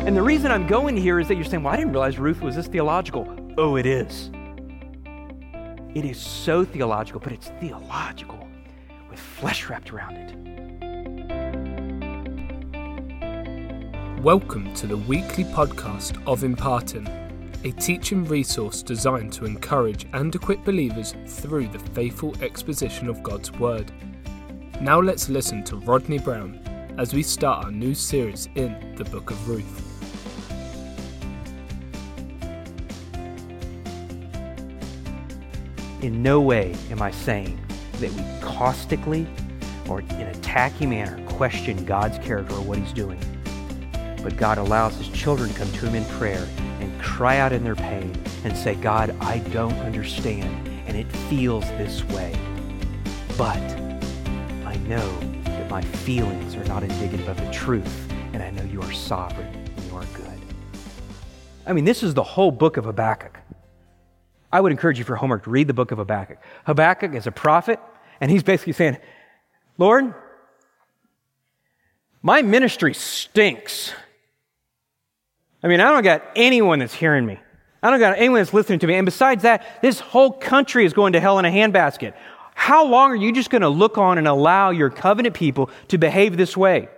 And the reason I'm going here is that you're saying, well, I didn't realize Ruth was this theological. Oh, it is. It is so theological, but it's theological with flesh wrapped around it. Welcome to the weekly podcast of Imparting, a teaching resource designed to encourage and equip believers through the faithful exposition of God's Word. Now let's listen to Rodney Brown as we start our new series in the Book of Ruth. In no way am I saying that we caustically or in a tacky manner question God's character or what He's doing. But God allows His children to come to Him in prayer and cry out in their pain and say, God, I don't understand, and it feels this way. But I know that my feelings are not indicative of the truth, and I know You are sovereign and You are good. I mean, this is the whole book of Habakkuk. I would encourage you for homework to read the book of Habakkuk. Habakkuk is a prophet, and he's basically saying, Lord, my ministry stinks. I mean, I don't got anyone that's hearing me. I don't got anyone that's listening to me. And besides that, this whole country is going to hell in a handbasket. How long are you just going to look on and allow your covenant people to behave this way?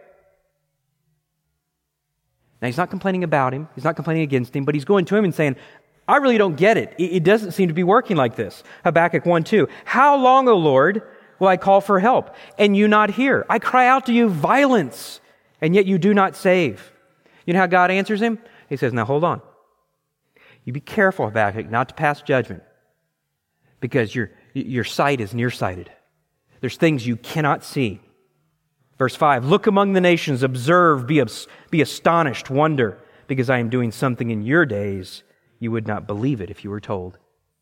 Now, he's not complaining about him. He's not complaining against him, but he's going to him and saying, I really don't get it. It doesn't seem to be working like this. Habakkuk 1:2. How long, O Lord, will I call for help, and You not hear? I cry out to You violence, and yet You do not save. You know how God answers him? He says, now hold on. You be careful, Habakkuk, not to pass judgment, because your sight is nearsighted. There's things you cannot see. Verse 5, look among the nations, observe, be astonished, wonder, because I am doing something in your days. You would not believe it if you were told.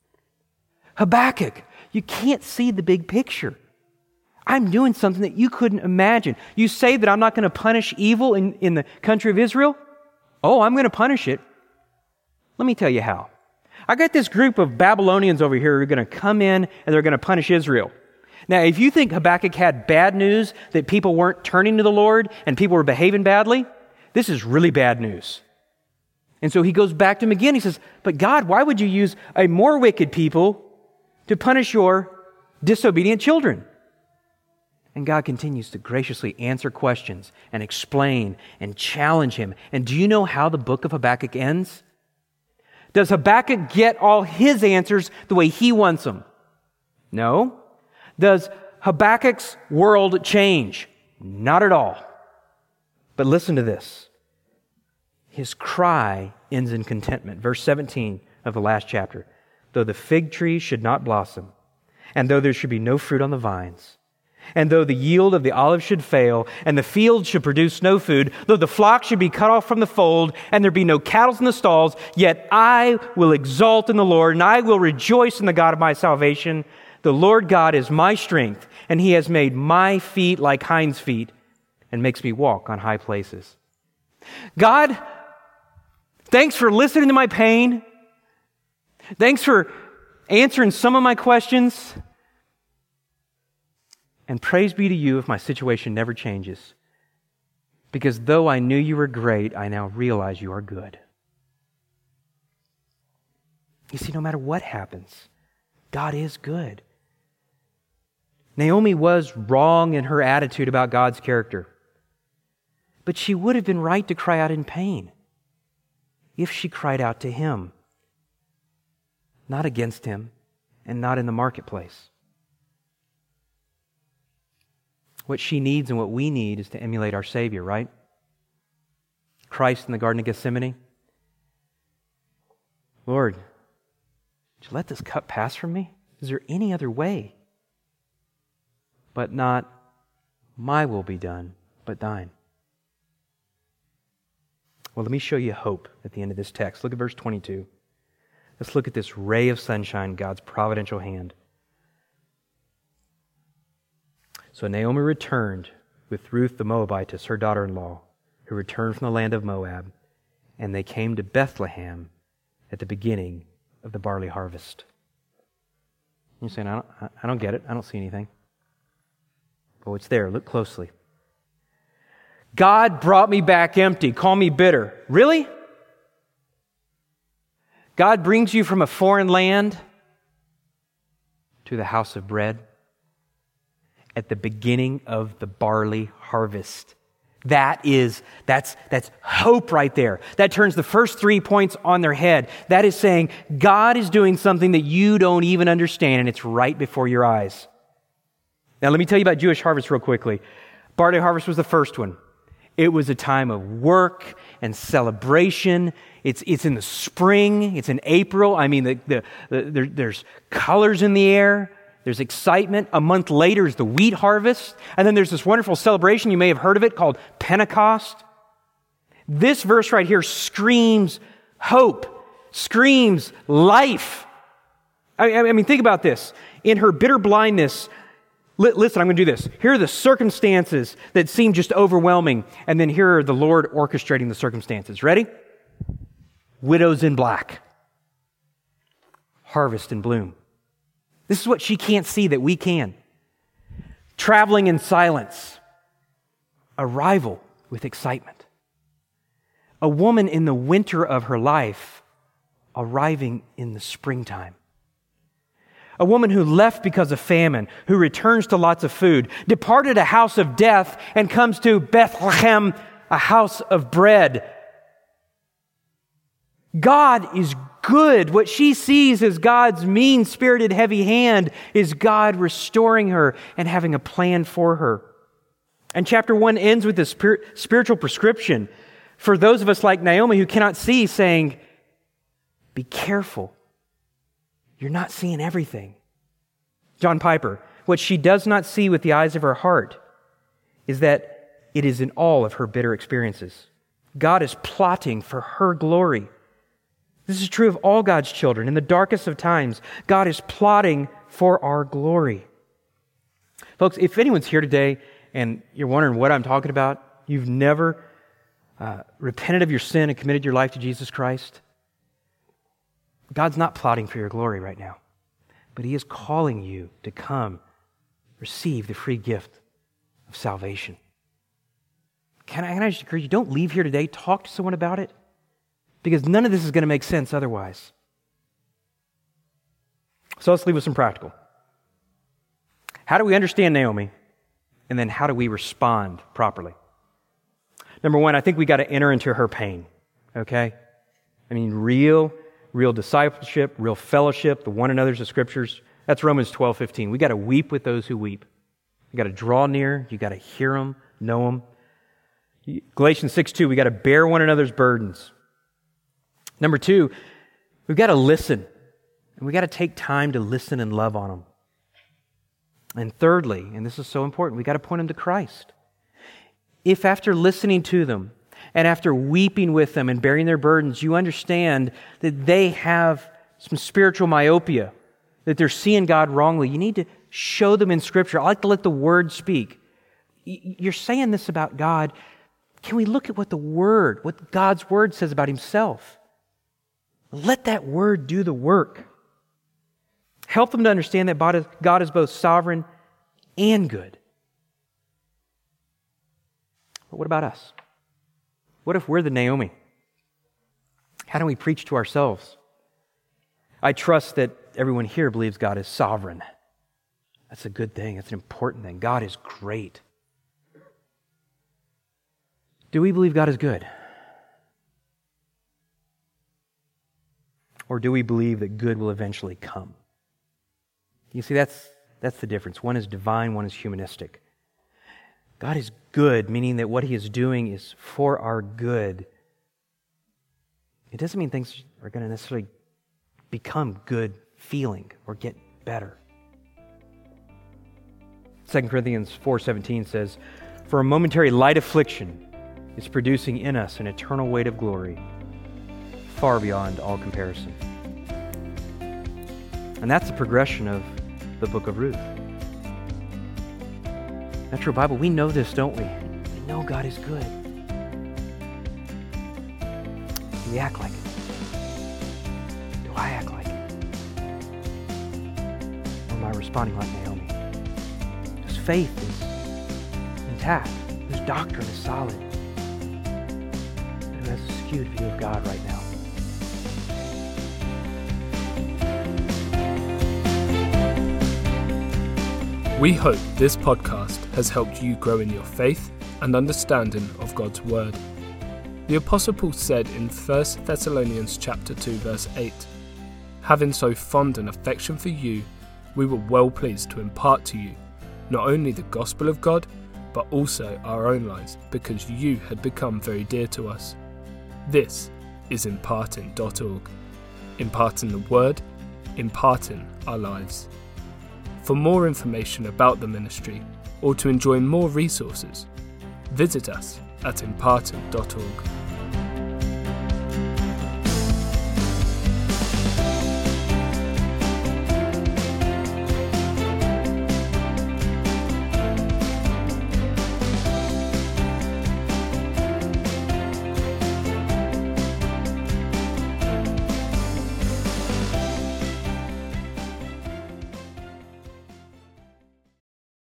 Habakkuk, you can't see the big picture. I'm doing something that you couldn't imagine. You say that I'm not going to punish evil in the country of Israel? Oh, I'm going to punish it. Let me tell you how. I got this group of Babylonians over here who are going to come in and they're going to punish Israel. Now, if you think Habakkuk had bad news, that people weren't turning to the Lord and people were behaving badly, this is really bad news. And so he goes back to him again. He says, but God, why would You use a more wicked people to punish Your disobedient children? And God continues to graciously answer questions and explain and challenge him. And do you know how the book of Habakkuk ends? Does Habakkuk get all his answers the way he wants them? No. Does Habakkuk's world change? Not at all. But listen to this. His cry ends in contentment. Verse 17 of the last chapter. Though the fig tree should not blossom, and though there should be no fruit on the vines, and though the yield of the olive should fail, and the field should produce no food, though the flock should be cut off from the fold, and there be no cattle in the stalls, yet I will exult in the Lord, and I will rejoice in the God of my salvation. The Lord God is my strength, and He has made my feet like hinds' feet, and makes me walk on high places. God, thanks for listening to my pain. Thanks for answering some of my questions. And praise be to You if my situation never changes. Because though I knew You were great, I now realize You are good. You see, no matter what happens, God is good. Naomi was wrong in her attitude about God's character. But she would have been right to cry out in pain if she cried out to Him, not against Him and not in the marketplace. What she needs and what we need is to emulate our Savior, right? Christ in the Garden of Gethsemane. Lord, would You let this cup pass from me? Is there any other way? But not my will be done, but Thine. Well, let me show you hope at the end of this text. Look at verse 22. Let's look at this ray of sunshine, God's providential hand. So Naomi returned with Ruth the Moabitess, her daughter-in-law, who returned from the land of Moab, and they came to Bethlehem at the beginning of the barley harvest. You're saying, I don't get it. I don't see anything. Oh, it's there. Look closely. God brought me back empty. Call me bitter. Really? God brings you from a foreign land to the house of bread at the beginning of the barley harvest. That's hope right there. That turns the first 3 points on their head. That is saying God is doing something that you don't even understand, and it's right before your eyes. Now let me tell you about Jewish harvest real quickly. Barley harvest was the first one. It was a time of work and celebration. It's in the spring. It's in April. I mean, there's colors in the air. There's excitement. A month later is the wheat harvest. And then there's this wonderful celebration, you may have heard of it, called Pentecost. This verse right here screams hope, screams life. I mean, think about this. In her bitter blindness, listen, I'm going to do this. Here are the circumstances that seem just overwhelming. And then here are the Lord orchestrating the circumstances. Ready? Widows in black. Harvest in bloom. This is what she can't see that we can. Traveling in silence. Arrival with excitement. A woman in the winter of her life arriving in the springtime. A woman who left because of famine, who returns to lots of food, departed a house of death and comes to Bethlehem, a house of bread. God is good. What she sees as God's mean-spirited, heavy hand is God restoring her and having a plan for her. And chapter 1 ends with this spiritual prescription for those of us like Naomi who cannot see, saying, be careful. You're not seeing everything. John Piper, what she does not see with the eyes of her heart is that it is in all of her bitter experiences. God is plotting for her glory. This is true of all God's children. In the darkest of times, God is plotting for our glory. Folks, if anyone's here today and you're wondering what I'm talking about, you've never repented of your sin and committed your life to Jesus Christ, God's not plotting for your glory right now, but He is calling you to come receive the free gift of salvation. Can I just encourage you, don't leave here today, talk to someone about it, because none of this is going to make sense otherwise. So let's leave with some practical. How do we understand Naomi? And then how do we respond properly? Number one, I think we got to enter into her pain, okay? I mean, real discipleship, real fellowship, the one another's of Scriptures. That's Romans 12:15. We got to weep with those who weep. You got to draw near. You got to hear them, know them. Galatians 6:2. We got to bear one another's burdens. Number two, we've got to listen, and we got to take time to listen and love on them. And thirdly, and this is so important, we got to point them to Christ. If after listening to them and after weeping with them and bearing their burdens, you understand that they have some spiritual myopia, that they're seeing God wrongly, you need to show them in Scripture. I like to let the Word speak. You're saying this about God. Can we look at what God's Word says about Himself? Let that Word do the work. Help them to understand that God is both sovereign and good. But what about us? What if we're the Naomi? How do we preach to ourselves? I trust that everyone here believes God is sovereign. That's a good thing. That's an important thing. God is great. Do we believe God is good? Or do we believe that good will eventually come? You see, that's the difference. One is divine, one is humanistic. God is good, meaning that what He is doing is for our good. It doesn't mean things are going to necessarily become good feeling or get better. 2 Corinthians 4:17 says, "For a momentary light affliction is producing in us an eternal weight of glory, far beyond all comparison." And that's the progression of the book of Ruth. Metro Bible, we know this, don't we? We know God is good. Do we act like it? Do I act like it? Or am I responding like Naomi? Whose faith is intact, whose doctrine is solid. has a skewed view of God right now. We hope this podcast has helped you grow in your faith and understanding of God's Word. The Apostle Paul said in 1 Thessalonians chapter 2 verse 8, "Having so fond an affection for you, we were well pleased to impart to you not only the gospel of God, but also our own lives, because you had become very dear to us." This is imparting.org. Imparting the Word, imparting our lives. For more information about the ministry, or to enjoy more resources, visit us at imparting.org.